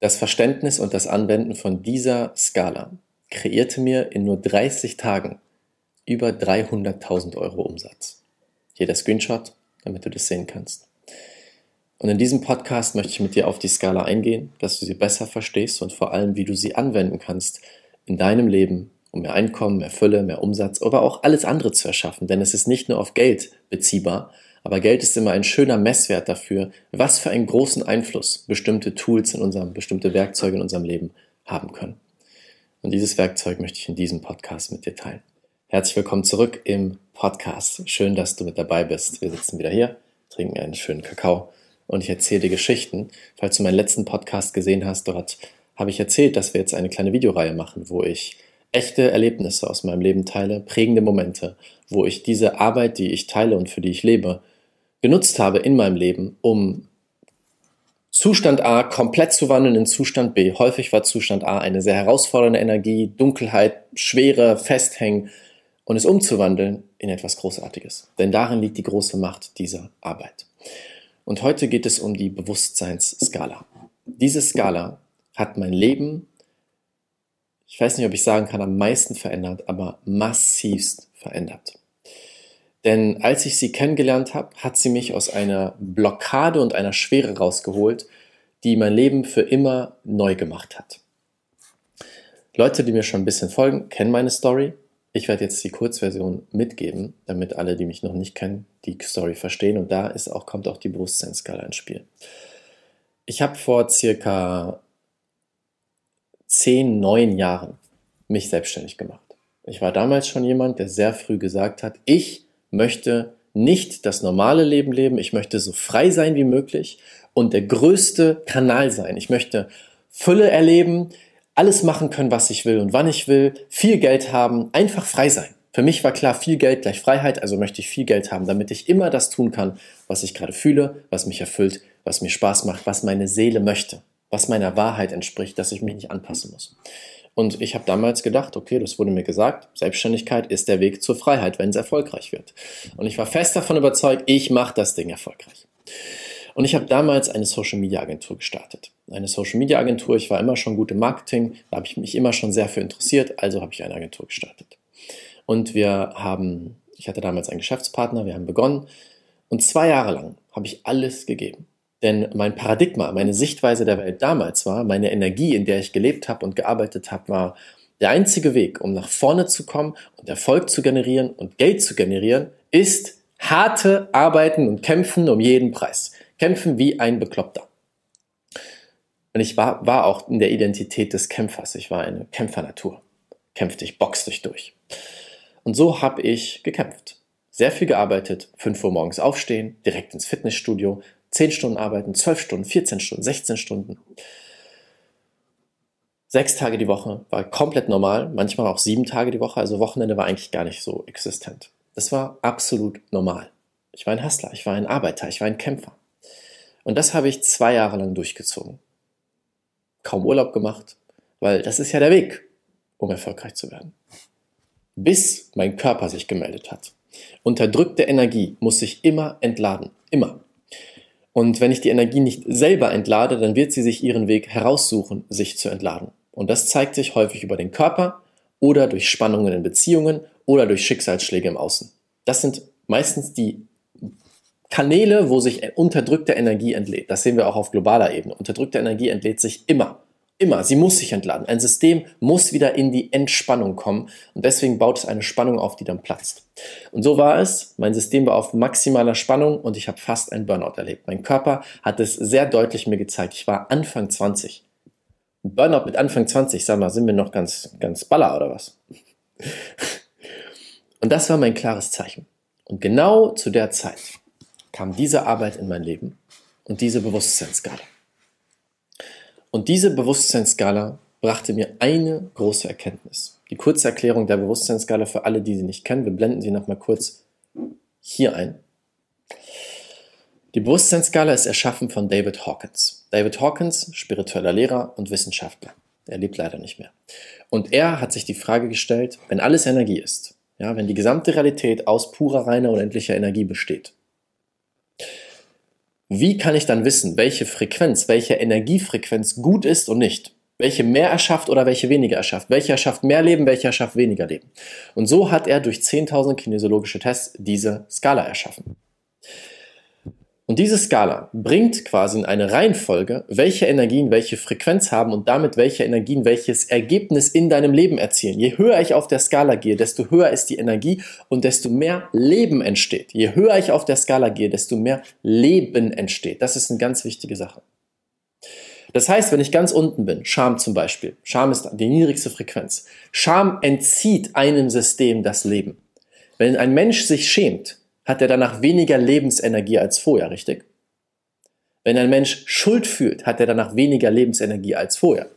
Das Verständnis und das Anwenden von dieser Skala kreierte mir in nur 30 Tagen über 300.000 Euro Umsatz. Hier der Screenshot, damit du das sehen kannst. Und in diesem Podcast möchte ich mit dir auf die Skala eingehen, dass du sie besser verstehst und vor allem, wie du sie anwenden kannst in deinem Leben, um mehr Einkommen, mehr Fülle, mehr Umsatz, aber auch alles andere zu erschaffen. Denn es ist nicht nur auf Geld beziehbar, aber Geld ist immer ein schöner Messwert dafür, was für einen großen Einfluss bestimmte Tools bestimmte Werkzeuge in unserem Leben haben können. Und dieses Werkzeug möchte ich in diesem Podcast mit dir teilen. Herzlich willkommen zurück im Podcast. Schön, dass du mit dabei bist. Wir sitzen wieder hier, trinken einen schönen Kakao und ich erzähle dir Geschichten. Falls du meinen letzten Podcast gesehen hast, dort habe ich erzählt, dass wir jetzt eine kleine Videoreihe machen, wo ich echte Erlebnisse aus meinem Leben teile, prägende Momente, wo ich diese Arbeit, die ich teile und für die ich lebe, genutzt habe in meinem Leben, um Zustand A komplett zu wandeln in Zustand B. Häufig war Zustand A eine sehr herausfordernde Energie, Dunkelheit, Schwere, Festhängen und es umzuwandeln in etwas Großartiges. Denn darin liegt die große Macht dieser Arbeit. Und heute geht es um die Bewusstseinsskala. Diese Skala hat mein Leben, ich weiß nicht, ob ich sagen kann, am meisten verändert, aber massivst verändert. Denn als ich sie kennengelernt habe, hat sie mich aus einer Blockade und einer Schwere rausgeholt, die mein Leben für immer neu gemacht hat. Leute, die mir schon ein bisschen folgen, kennen meine Story. Ich werde jetzt die Kurzversion mitgeben, damit alle, die mich noch nicht kennen, die Story verstehen. Und da kommt auch die Bewusstseinsskala ins Spiel. Ich habe vor circa 10, 9 Jahren mich selbstständig gemacht. Ich war damals schon jemand, der sehr früh gesagt hat, ich möchte nicht das normale Leben leben, ich möchte so frei sein wie möglich und der größte Kanal sein. Ich möchte Fülle erleben, alles machen können, was ich will und wann ich will, viel Geld haben, einfach frei sein. Für mich war klar, viel Geld gleich Freiheit, also möchte ich viel Geld haben, damit ich immer das tun kann, was ich gerade fühle, was mich erfüllt, was mir Spaß macht, was meine Seele möchte, was meiner Wahrheit entspricht, dass ich mich nicht anpassen muss. Und ich habe damals gedacht, okay, das wurde mir gesagt, Selbstständigkeit ist der Weg zur Freiheit, wenn es erfolgreich wird. Und ich war fest davon überzeugt, ich mache das Ding erfolgreich. Und ich habe damals eine Social-Media-Agentur gestartet. Eine Social-Media-Agentur, ich war immer schon gut im Marketing, da habe ich mich immer schon sehr für interessiert, also habe ich eine Agentur gestartet. Und ich hatte damals einen Geschäftspartner, wir haben begonnen und 2 Jahre lang habe ich alles gegeben. Denn mein Paradigma, meine Sichtweise der Welt damals war, meine Energie, in der ich gelebt habe und gearbeitet habe, war der einzige Weg, um nach vorne zu kommen und Erfolg zu generieren und Geld zu generieren, ist harte Arbeiten und Kämpfen um jeden Preis. Kämpfen wie ein Bekloppter. Und ich war auch in der Identität des Kämpfers. Ich war eine Kämpfernatur. Kämpfte ich, boxte ich durch. Und so habe ich gekämpft. Sehr viel gearbeitet, 5 Uhr morgens aufstehen, direkt ins Fitnessstudio, 10 Stunden arbeiten, 12 Stunden, 14 Stunden, 16 Stunden. 6 Tage die Woche war komplett normal, manchmal auch 7 Tage die Woche, also Wochenende war eigentlich gar nicht so existent. Das war absolut normal. Ich war ein Hustler, ich war ein Arbeiter, ich war ein Kämpfer. Und das habe ich 2 Jahre lang durchgezogen. Kaum Urlaub gemacht, weil das ist ja der Weg, um erfolgreich zu werden. Bis mein Körper sich gemeldet hat. Unterdrückte Energie muss sich immer entladen, immer. Und wenn ich die Energie nicht selber entlade, dann wird sie sich ihren Weg heraussuchen, sich zu entladen. Und das zeigt sich häufig über den Körper oder durch Spannungen in Beziehungen oder durch Schicksalsschläge im Außen. Das sind meistens die Kanäle, wo sich unterdrückte Energie entlädt. Das sehen wir auch auf globaler Ebene. Unterdrückte Energie entlädt sich immer. Immer. Sie muss sich entladen. Ein System muss wieder in die Entspannung kommen und deswegen baut es eine Spannung auf, die dann platzt. Und so war es. Mein System war auf maximaler Spannung und ich habe fast einen Burnout erlebt. Mein Körper hat es sehr deutlich mir gezeigt. Ich war Anfang 20. Ein Burnout mit Anfang 20, sag mal, sind wir noch ganz baller oder was? Und das war mein klares Zeichen. Und genau zu der Zeit kam diese Arbeit in mein Leben und diese Bewusstseinsskala. Und diese Bewusstseinsskala brachte mir eine große Erkenntnis. Die kurze Erklärung der Bewusstseinsskala für alle, die sie nicht kennen. Wir blenden sie nochmal kurz hier ein. Die Bewusstseinsskala ist erschaffen von David Hawkins. David Hawkins, spiritueller Lehrer und Wissenschaftler. Er lebt leider nicht mehr. Und er hat sich die Frage gestellt, wenn alles Energie ist, ja, wenn die gesamte Realität aus purer, reiner, unendlicher Energie besteht, Wie kann ich dann wissen, welche Frequenz, welche Energiefrequenz gut ist und nicht? Welche mehr erschafft oder welche weniger erschafft? Welcher erschafft mehr Leben, welcher erschafft weniger Leben? Und so hat er durch 10.000 kinesiologische Tests diese Skala erschaffen. Und diese Skala bringt quasi in eine Reihenfolge, welche Energien welche Frequenz haben und damit welche Energien welches Ergebnis in deinem Leben erzielen. Je höher ich auf der Skala gehe, desto höher ist die Energie und desto mehr Leben entsteht. Je höher ich auf der Skala gehe, desto mehr Leben entsteht. Das ist eine ganz wichtige Sache. Das heißt, wenn ich ganz unten bin, Scham zum Beispiel, Scham ist die niedrigste Frequenz. Scham entzieht einem System das Leben. Wenn ein Mensch sich schämt, hat er danach weniger Lebensenergie als vorher, richtig? Wenn ein Mensch Schuld fühlt, hat er danach weniger Lebensenergie als vorher.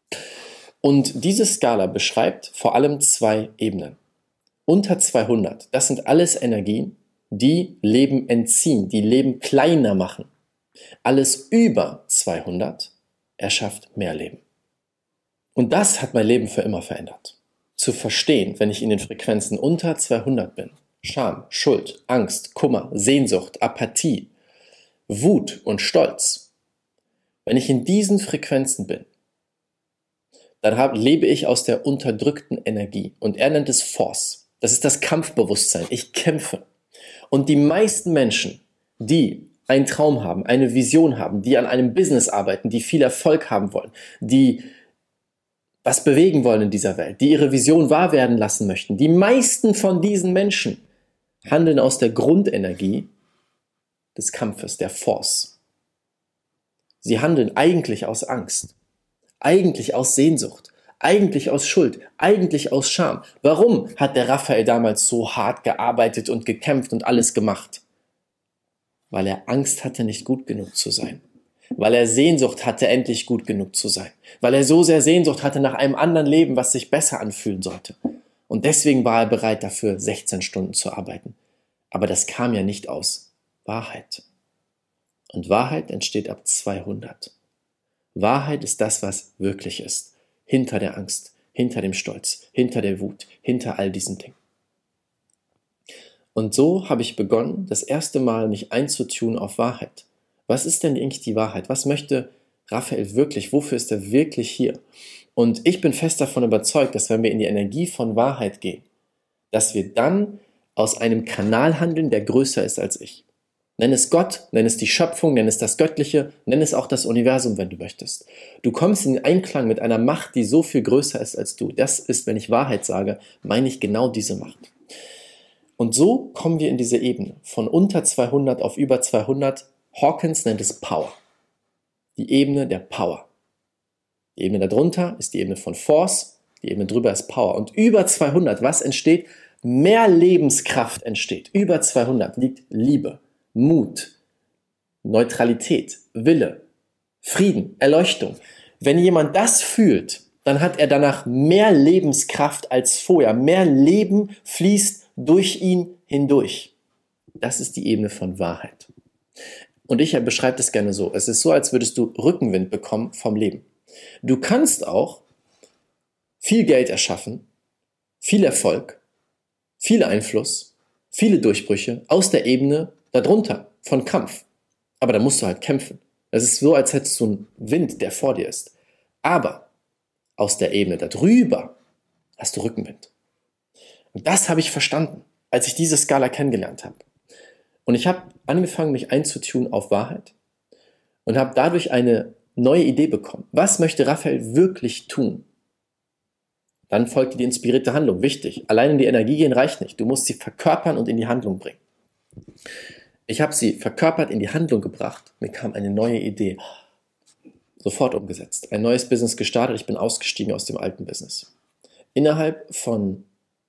Und diese Skala beschreibt vor allem 2 Ebenen. Unter 200, das sind alles Energien, die Leben entziehen, die Leben kleiner machen. Alles über 200 erschafft mehr Leben. Und das hat mein Leben für immer verändert. Zu verstehen, wenn ich in den Frequenzen unter 200 bin, Scham, Schuld, Angst, Kummer, Sehnsucht, Apathie, Wut und Stolz. Wenn ich in diesen Frequenzen bin, dann lebe ich aus der unterdrückten Energie. Und er nennt es Force. Das ist das Kampfbewusstsein. Ich kämpfe. Und die meisten Menschen, die einen Traum haben, eine Vision haben, die an einem Business arbeiten, die viel Erfolg haben wollen, die was bewegen wollen in dieser Welt, die ihre Vision wahr werden lassen möchten, die meisten von diesen Menschen handeln aus der Grundenergie des Kampfes, der Force. Sie handeln eigentlich aus Angst, eigentlich aus Sehnsucht, eigentlich aus Schuld, eigentlich aus Scham. Warum hat der Raphael damals so hart gearbeitet und gekämpft und alles gemacht? Weil er Angst hatte, nicht gut genug zu sein. Weil er Sehnsucht hatte, endlich gut genug zu sein. Weil er so sehr Sehnsucht hatte nach einem anderen Leben, was sich besser anfühlen sollte. Und deswegen war er bereit dafür, 16 Stunden zu arbeiten. Aber das kam ja nicht aus Wahrheit. Und Wahrheit entsteht ab 200. Wahrheit ist das, was wirklich ist. Hinter der Angst, hinter dem Stolz, hinter der Wut, hinter all diesen Dingen. Und so habe ich begonnen, das erste Mal mich einzutun auf Wahrheit. Was ist denn eigentlich die Wahrheit? Was möchte Raphael wirklich? Wofür ist er wirklich hier? Und ich bin fest davon überzeugt, dass wenn wir in die Energie von Wahrheit gehen, dass wir dann aus einem Kanal handeln, der größer ist als ich. Nenn es Gott, nenn es die Schöpfung, nenn es das Göttliche, nenn es auch das Universum, wenn du möchtest. Du kommst in Einklang mit einer Macht, die so viel größer ist als du. Das ist, wenn ich Wahrheit sage, meine ich genau diese Macht. Und so kommen wir in diese Ebene von unter 200 auf über 200. Hawkins nennt es Power. Die Ebene der Power. Die Ebene darunter ist die Ebene von Force, die Ebene drüber ist Power. Und über 200, was entsteht? Mehr Lebenskraft entsteht. Über 200 liegt Liebe, Mut, Neutralität, Wille, Frieden, Erleuchtung. Wenn jemand das fühlt, dann hat er danach mehr Lebenskraft als vorher. Mehr Leben fließt durch ihn hindurch. Das ist die Ebene von Wahrheit. Und ich beschreibe das gerne so. Es ist so, als würdest du Rückenwind bekommen vom Leben. Du kannst auch viel Geld erschaffen, viel Erfolg, viel Einfluss, viele Durchbrüche aus der Ebene darunter, von Kampf. Aber da musst du halt kämpfen. Es ist so, als hättest du einen Wind, der vor dir ist. Aber aus der Ebene darüber hast du Rückenwind. Und das habe ich verstanden, als ich diese Skala kennengelernt habe. Und ich habe angefangen, mich einzutun auf Wahrheit und habe dadurch eine neue Idee bekommen. Was möchte Raphael wirklich tun? Dann folgte die inspirierte Handlung. Wichtig, allein in die Energie gehen reicht nicht. Du musst sie verkörpern und in die Handlung bringen. Ich habe sie verkörpert, in die Handlung gebracht. Mir kam eine neue Idee. Sofort umgesetzt. Ein neues Business gestartet. Ich bin ausgestiegen aus dem alten Business. Innerhalb von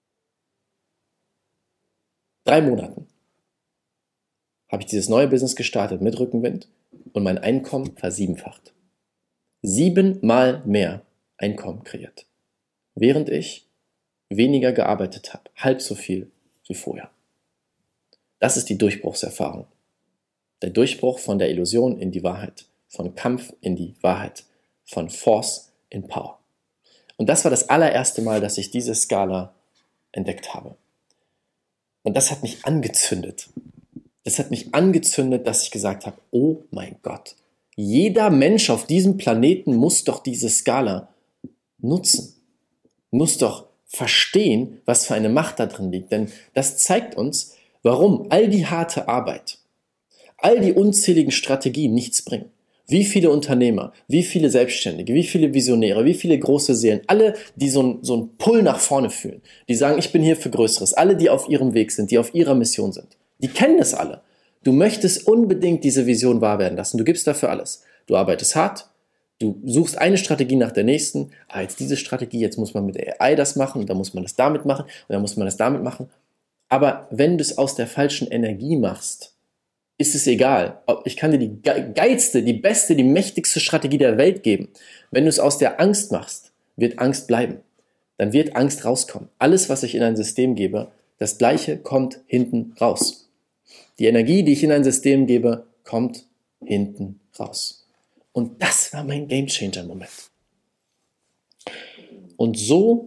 3 Monaten habe ich dieses neue Business gestartet mit Rückenwind und mein Einkommen versiebenfacht. 7-mal mehr Einkommen kreiert. Während ich weniger gearbeitet habe. Halb so viel wie vorher. Das ist die Durchbruchserfahrung. Der Durchbruch von der Illusion in die Wahrheit. Von Kampf in die Wahrheit. Von Force in Power. Und das war das allererste Mal, dass ich diese Skala entdeckt habe. Und das hat mich angezündet. Das hat mich angezündet, dass ich gesagt habe, oh mein Gott, jeder Mensch auf diesem Planeten muss doch diese Skala nutzen, muss doch verstehen, was für eine Macht da drin liegt. Denn das zeigt uns, warum all die harte Arbeit, all die unzähligen Strategien nichts bringen. Wie viele Unternehmer, wie viele Selbstständige, wie viele Visionäre, wie viele große Seelen, alle, die so einen Pull nach vorne fühlen, die sagen, ich bin hier für Größeres, alle, die auf ihrem Weg sind, die auf ihrer Mission sind, die kennen das alle. Du möchtest unbedingt diese Vision wahr werden lassen, du gibst dafür alles. Du arbeitest hart, du suchst eine Strategie nach der nächsten, jetzt diese Strategie, jetzt muss man mit AI das machen und dann muss man das damit machen und dann muss man das damit machen. Aber wenn du es aus der falschen Energie machst, ist es egal. Ich kann dir die geilste, die beste, die mächtigste Strategie der Welt geben. Wenn du es aus der Angst machst, wird Angst bleiben. Dann wird Angst rauskommen. Alles, was ich in ein System gebe, das Gleiche kommt hinten raus. Die Energie, die ich in ein System gebe, kommt hinten raus. Und das war mein Gamechanger-Moment. Und so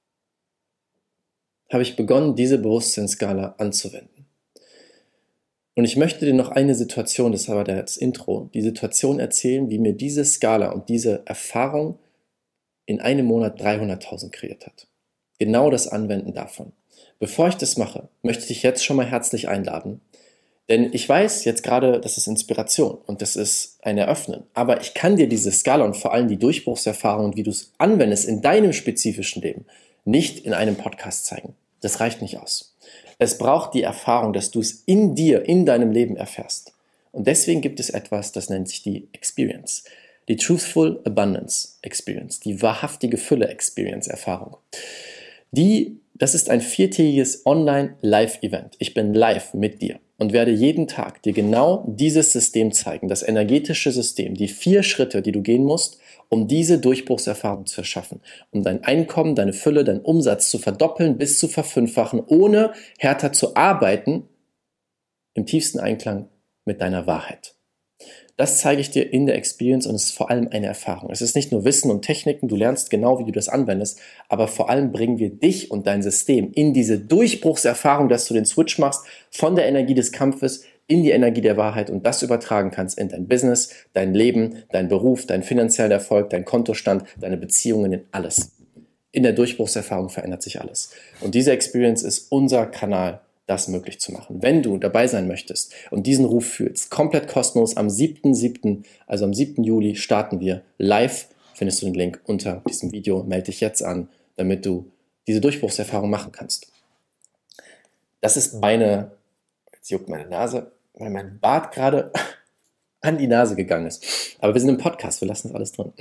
habe ich begonnen, diese Bewusstseinsskala anzuwenden. Und ich möchte dir noch eine Situation, das war das Intro, die Situation erzählen, wie mir diese Skala und diese Erfahrung in einem Monat 300.000 kreiert hat. Genau das Anwenden davon. Bevor ich das mache, möchte ich dich jetzt schon mal herzlich einladen, denn ich weiß jetzt gerade, das ist Inspiration und das ist ein Eröffnen, aber ich kann dir diese Skala und vor allem die Durchbruchserfahrung und wie du es anwendest in deinem spezifischen Leben nicht in einem Podcast zeigen. Das reicht nicht aus. Es braucht die Erfahrung, dass du es in dir, in deinem Leben erfährst. Und deswegen gibt es etwas, das nennt sich die Experience. Die Truthful Abundance Experience, die wahrhaftige Fülle-Experience, Erfahrung. Das ist ein 4-tägiges Online-Live-Event. Ich bin live mit dir und werde jeden Tag dir genau dieses System zeigen, das energetische System, die 4 Schritte, die du gehen musst, um diese Durchbruchserfahrung zu erschaffen, um dein Einkommen, deine Fülle, deinen Umsatz zu verdoppeln bis zu verfünffachen, ohne härter zu arbeiten, im tiefsten Einklang mit deiner Wahrheit. Das zeige ich dir in der Experience und es ist vor allem eine Erfahrung. Es ist nicht nur Wissen und Techniken, du lernst genau, wie du das anwendest, aber vor allem bringen wir dich und dein System in diese Durchbruchserfahrung, dass du den Switch machst von der Energie des Kampfes in die Energie der Wahrheit und das übertragen kannst in dein Business, dein Leben, dein Beruf, deinen finanziellen Erfolg, dein Kontostand, deine Beziehungen, in alles. In der Durchbruchserfahrung verändert sich alles. Und diese Experience ist unser Kanal, das möglich zu machen. Wenn du dabei sein möchtest und diesen Ruf fühlst, komplett kostenlos am 7.7., also am 7. Juli starten wir live, findest du den Link unter diesem Video, melde dich jetzt an, damit du diese Durchbruchserfahrung machen kannst. Das ist jetzt juckt meine Nase, weil mein Bart gerade an die Nase gegangen ist. Aber wir sind im Podcast, wir lassen das alles drin.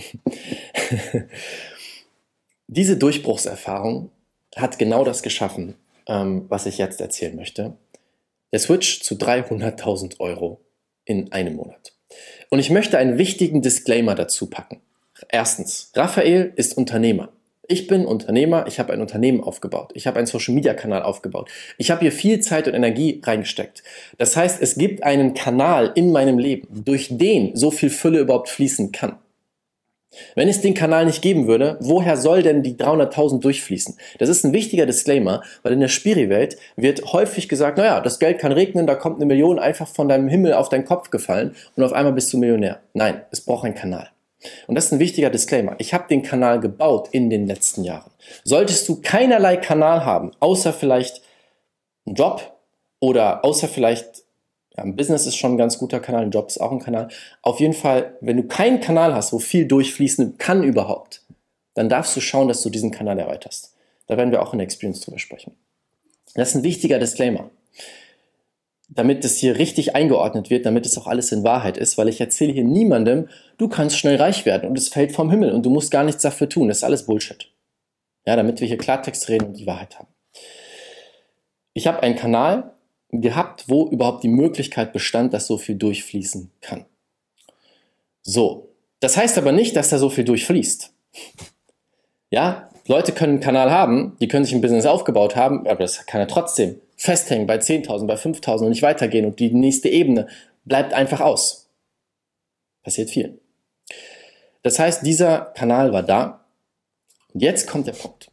Diese Durchbruchserfahrung hat genau das geschaffen, was ich jetzt erzählen möchte. Der Switch zu 300.000 Euro in einem Monat. Und ich möchte einen wichtigen Disclaimer dazu packen. Erstens, Raphael ist Unternehmer. Ich bin Unternehmer, ich habe ein Unternehmen aufgebaut, ich habe einen Social-Media-Kanal aufgebaut, ich habe hier viel Zeit und Energie reingesteckt. Das heißt, es gibt einen Kanal in meinem Leben, durch den so viel Fülle überhaupt fließen kann. Wenn es den Kanal nicht geben würde, woher soll denn die 300.000 durchfließen? Das ist ein wichtiger Disclaimer, weil in der Spiri-Welt wird häufig gesagt, naja, das Geld kann regnen, da kommt 1 Million einfach von deinem Himmel auf deinen Kopf gefallen und auf einmal bist du Millionär. Nein, es braucht einen Kanal. Und das ist ein wichtiger Disclaimer. Ich habe den Kanal gebaut in den letzten Jahren. Solltest du keinerlei Kanal haben, außer vielleicht einen Job oder außer vielleicht, ja, ein Business ist schon ein ganz guter Kanal, ein Job ist auch ein Kanal. Auf jeden Fall, wenn du keinen Kanal hast, wo viel durchfließen kann überhaupt, dann darfst du schauen, dass du diesen Kanal erweiterst. Da werden wir auch in der Experience drüber sprechen. Das ist ein wichtiger Disclaimer, damit es hier richtig eingeordnet wird, damit es auch alles in Wahrheit ist, weil ich erzähle hier niemandem, du kannst schnell reich werden und es fällt vom Himmel und du musst gar nichts dafür tun. Das ist alles Bullshit. Ja, damit wir hier Klartext reden und die Wahrheit haben. Ich habe einen Kanal gehabt, wo überhaupt die Möglichkeit bestand, dass so viel durchfließen kann. So, das heißt aber nicht, dass da so viel durchfließt. Ja, Leute können einen Kanal haben, die können sich ein Business aufgebaut haben, aber das kann ja trotzdem festhängen bei 10.000, bei 5.000 und nicht weitergehen und die nächste Ebene bleibt einfach aus. Passiert viel. Das heißt, dieser Kanal war da und jetzt kommt der Punkt.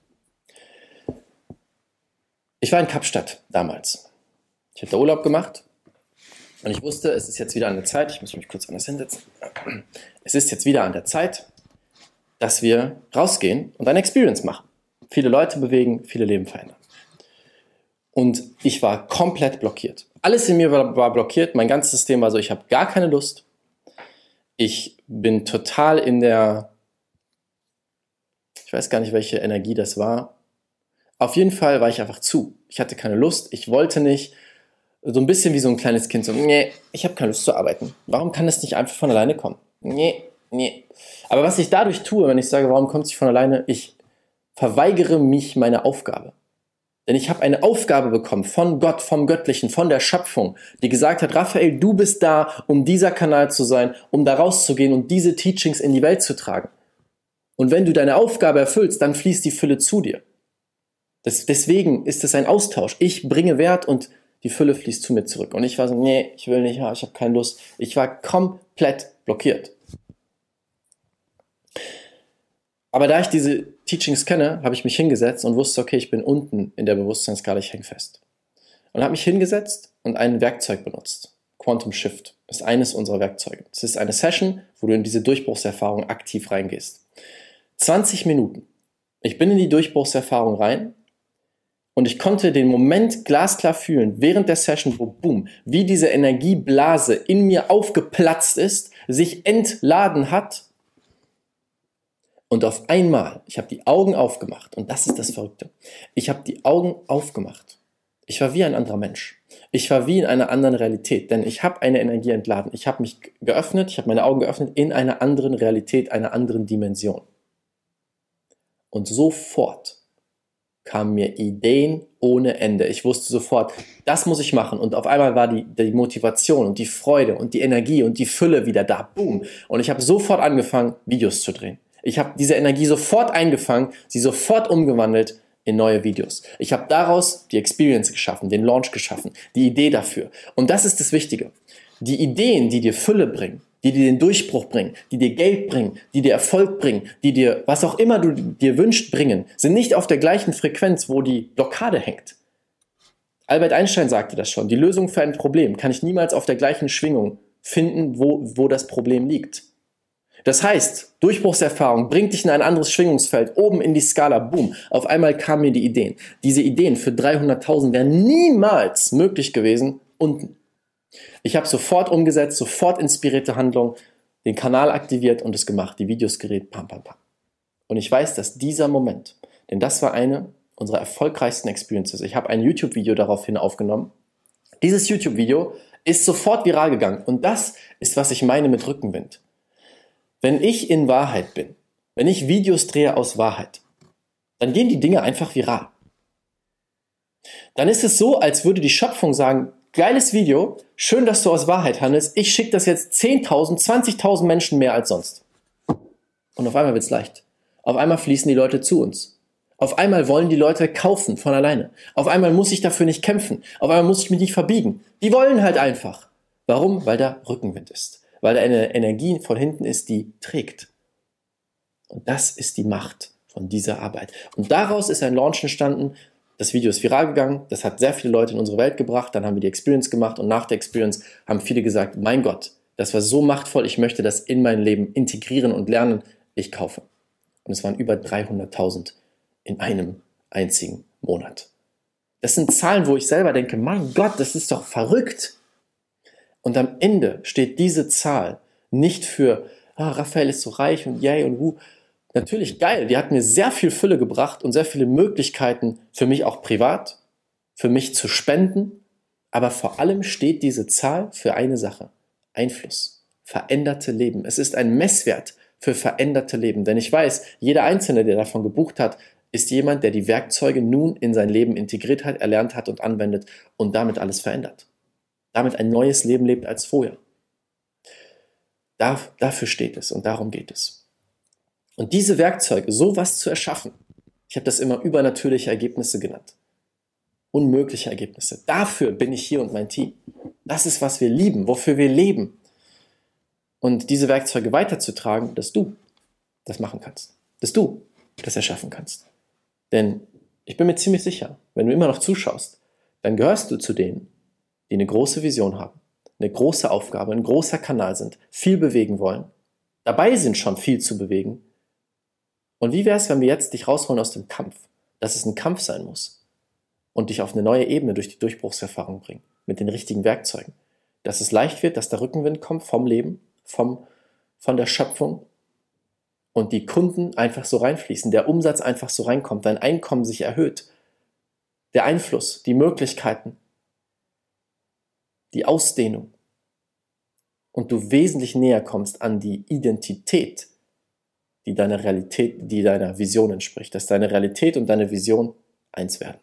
Ich war in Kapstadt damals. Ich habe da Urlaub gemacht Und ich wusste, es ist jetzt wieder an der Zeit, ich muss mich kurz anders hinsetzen, es ist jetzt wieder an der Zeit, dass wir rausgehen und eine Experience machen. Viele Leute bewegen, viele Leben verändern. Und ich war komplett blockiert. Alles in mir war blockiert, mein ganzes System war so, ich habe gar keine Lust. Ich bin total ich weiß gar nicht, welche Energie das war. Auf jeden Fall war ich einfach zu. Ich hatte keine Lust, ich wollte nicht. So ein bisschen wie so ein kleines Kind, so, nee, ich habe keine Lust zu arbeiten. Warum kann das nicht einfach von alleine kommen? Nee. Aber was ich dadurch tue, wenn ich sage, warum kommt es nicht von alleine? Ich verweigere mich meiner Aufgabe. Denn ich habe eine Aufgabe bekommen von Gott, vom Göttlichen, von der Schöpfung, die gesagt hat, Raphael, du bist da, um dieser Kanal zu sein, um da rauszugehen und diese Teachings in die Welt zu tragen. Und wenn du deine Aufgabe erfüllst, dann fließt die Fülle zu dir. Deswegen ist es ein Austausch. Ich bringe Wert und die Fülle fließt zu mir zurück. Und ich war so, nee, ich will nicht, ich habe keine Lust. Ich war komplett blockiert. Aber da ich diese Teachings kenne, habe ich mich hingesetzt und wusste, okay, ich bin unten in der Bewusstseinsskala, ich hänge fest. Und habe mich hingesetzt und ein Werkzeug benutzt. Quantum Shift ist eines unserer Werkzeuge. Es ist eine Session, wo du in diese Durchbruchserfahrung aktiv reingehst. 20 Minuten. Ich bin in die Durchbruchserfahrung rein und ich konnte den Moment glasklar fühlen, während der Session, wo boom, wie diese Energieblase in mir aufgeplatzt ist, sich entladen hat. Und auf einmal, ich habe die Augen aufgemacht und das ist das Verrückte. Ich habe die Augen aufgemacht. Ich war wie ein anderer Mensch. Ich war wie in einer anderen Realität, denn ich habe eine Energie entladen. Ich habe mich geöffnet, ich habe meine Augen geöffnet in einer anderen Realität, einer anderen Dimension. Und sofort kamen mir Ideen ohne Ende. Ich wusste sofort, das muss ich machen. Und auf einmal war die Motivation und die Freude und die Energie und die Fülle wieder da. Boom. Und ich habe sofort angefangen, Videos zu drehen. Ich habe diese Energie sofort eingefangen, sie sofort umgewandelt in neue Videos. Ich habe daraus die Experience geschaffen, den Launch geschaffen, die Idee dafür. Und das ist das Wichtige. Die Ideen, die dir Fülle bringen, die dir den Durchbruch bringen, die dir Geld bringen, die dir Erfolg bringen, die dir, was auch immer du dir wünschst, bringen, sind nicht auf der gleichen Frequenz, wo die Blockade hängt. Albert Einstein sagte das schon. Die Lösung für ein Problem kann ich niemals auf der gleichen Schwingung finden, wo das Problem liegt. Das heißt, Durchbruchserfahrung bringt dich in ein anderes Schwingungsfeld, oben in die Skala, boom. Auf einmal kamen mir die Ideen. Diese Ideen für 300.000 wären niemals möglich gewesen unten. Ich habe sofort umgesetzt, sofort inspirierte Handlung, den Kanal aktiviert und es gemacht, die Videos gedreht, pam. Und ich weiß, dass dieser Moment, denn das war eine unserer erfolgreichsten Experiences. Ich habe ein YouTube-Video daraufhin aufgenommen. Dieses YouTube-Video ist sofort viral gegangen und das ist, was ich meine mit Rückenwind. Wenn ich in Wahrheit bin, wenn ich Videos drehe aus Wahrheit, dann gehen die Dinge einfach viral. Dann ist es so, als würde die Schöpfung sagen, geiles Video, schön, dass du aus Wahrheit handelst, ich schicke das jetzt 10.000, 20.000 Menschen mehr als sonst. Und auf einmal wird es leicht. Auf einmal fließen die Leute zu uns. Auf einmal wollen die Leute kaufen von alleine. Auf einmal muss ich dafür nicht kämpfen. Auf einmal muss ich mich nicht verbiegen. Die wollen halt einfach. Warum? Weil da Rückenwind ist. Weil da eine Energie von hinten ist, die trägt. Und das ist die Macht von dieser Arbeit. Und daraus ist ein Launch entstanden. Das Video ist viral gegangen. Das hat sehr viele Leute in unsere Welt gebracht. Dann haben wir die Experience gemacht. Und nach der Experience haben viele gesagt, mein Gott, das war so machtvoll. Ich möchte das in mein Leben integrieren und lernen. Ich kaufe. Und es waren über 300.000 in einem einzigen Monat. Das sind Zahlen, wo ich selber denke, mein Gott, das ist doch verrückt. Und am Ende steht diese Zahl nicht für, Raphael ist so reich und yay und hu. Natürlich geil, die hat mir sehr viel Fülle gebracht und sehr viele Möglichkeiten für mich auch privat, für mich zu spenden. Aber vor allem steht diese Zahl für eine Sache, Einfluss, veränderte Leben. Es ist ein Messwert für veränderte Leben. Denn ich weiß, jeder Einzelne, der davon gebucht hat, ist jemand, der die Werkzeuge nun in sein Leben integriert hat, erlernt hat und anwendet und damit alles verändert. Damit ein neues Leben lebt als vorher. Dafür steht es und darum geht es. Und diese Werkzeuge, sowas zu erschaffen, ich habe das immer übernatürliche Ergebnisse genannt. Unmögliche Ergebnisse. Dafür bin ich hier und mein Team. Das ist, was wir lieben, wofür wir leben. Und diese Werkzeuge weiterzutragen, dass du das machen kannst. Dass du das erschaffen kannst. Denn ich bin mir ziemlich sicher, wenn du immer noch zuschaust, dann gehörst du zu denen, die eine große Vision haben, eine große Aufgabe, ein großer Kanal sind, viel bewegen wollen, dabei sind schon viel zu bewegen. Und wie wäre es, wenn wir jetzt dich rausholen aus dem Kampf, dass es ein Kampf sein muss und dich auf eine neue Ebene durch die Durchbruchserfahrung bringen, mit den richtigen Werkzeugen, dass es leicht wird, dass der Rückenwind kommt vom Leben, von der Schöpfung und die Kunden einfach so reinfließen, der Umsatz einfach so reinkommt, dein Einkommen sich erhöht, der Einfluss, die Möglichkeiten, die Ausdehnung und du wesentlich näher kommst an die Identität, die deiner Realität, die deiner Vision entspricht, dass deine Realität und deine Vision eins werden.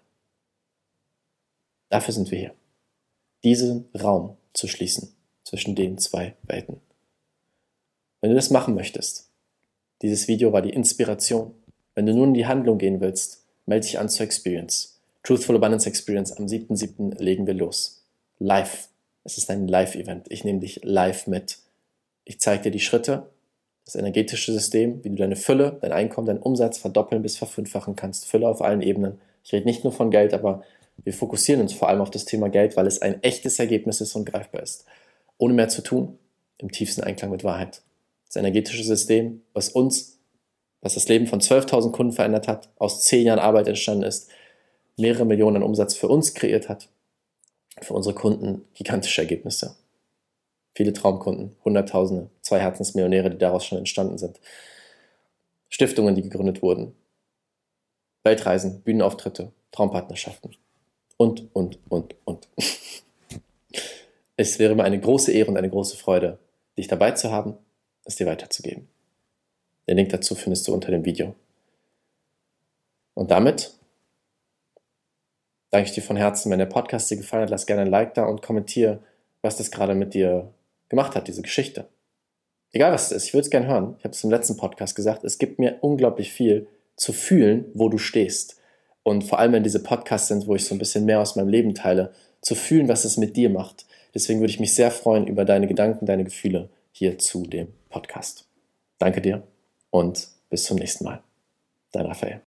Dafür sind wir hier, diesen Raum zu schließen zwischen den zwei Welten. Wenn du das machen möchtest, dieses Video war die Inspiration. Wenn du nun in die Handlung gehen willst, melde dich an zur Experience. Truthful Abundance Experience, am 7.7. legen wir los. Live. Es ist ein Live-Event. Ich nehme dich live mit. Ich zeige dir die Schritte, das energetische System, wie du deine Fülle, dein Einkommen, deinen Umsatz verdoppeln bis verfünffachen kannst. Fülle auf allen Ebenen. Ich rede nicht nur von Geld, aber wir fokussieren uns vor allem auf das Thema Geld, weil es ein echtes Ergebnis ist und greifbar ist. Ohne mehr zu tun, im tiefsten Einklang mit Wahrheit. Das energetische System, was das Leben von 12.000 Kunden verändert hat, aus 10 Jahren Arbeit entstanden ist, mehrere Millionen an Umsatz für uns kreiert hat, für unsere Kunden gigantische Ergebnisse. Viele Traumkunden, Hunderttausende, 2 Herzensmillionäre, die daraus schon entstanden sind. Stiftungen, die gegründet wurden. Weltreisen, Bühnenauftritte, Traumpartnerschaften. Und. Es wäre mir eine große Ehre und eine große Freude, dich dabei zu haben, es dir weiterzugeben. Den Link dazu findest du unter dem Video. Und damit danke ich dir von Herzen. Wenn der Podcast dir gefallen hat, lass gerne ein Like da und kommentiere, was das gerade mit dir gemacht hat, diese Geschichte. Egal was es ist, ich würde es gerne hören. Ich habe es im letzten Podcast gesagt, es gibt mir unglaublich viel zu fühlen, wo du stehst. Und vor allem, wenn diese Podcasts sind, wo ich so ein bisschen mehr aus meinem Leben teile, zu fühlen, was es mit dir macht. Deswegen würde ich mich sehr freuen über deine Gedanken, deine Gefühle hier zu dem Podcast. Danke dir und bis zum nächsten Mal. Dein Raphael.